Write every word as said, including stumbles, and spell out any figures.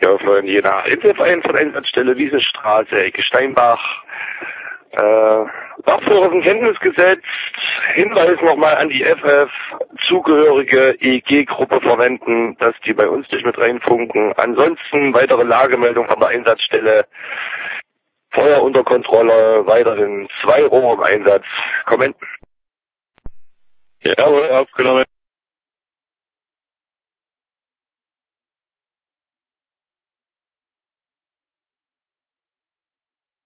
von Jena. Inselverein von Einsatzstelle Wiesenstraße, Ecke Steinbach. Äh, Wachführer in Kenntnis gesetzt. Hinweis nochmal an die F F. Zugehörige E G-Gruppe verwenden, dass die bei uns nicht mit reinfunken. Ansonsten weitere Lagemeldung an der Einsatzstelle. Feuer unter Kontrolle, weiterhin zwei Rohre im Einsatz. Kommenten. Jawohl, aufgenommen.